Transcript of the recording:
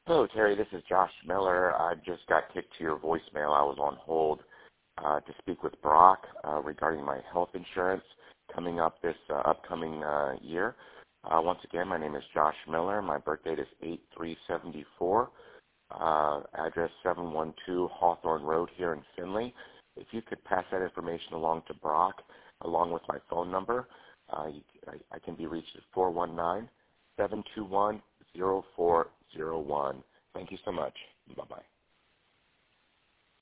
Hello, Terry. This is Josh Miller. I just got kicked to your voicemail. I was on hold to speak with Brock regarding my health insurance coming up this upcoming year. Once again, my name is Josh Miller. My birth date is 8/3/74. Address 712 Hawthorne Road here in Findlay. If you could pass that information along to Brock, along with my phone number, I can be reached at 419-721-0401. Thank you so much. Bye-bye.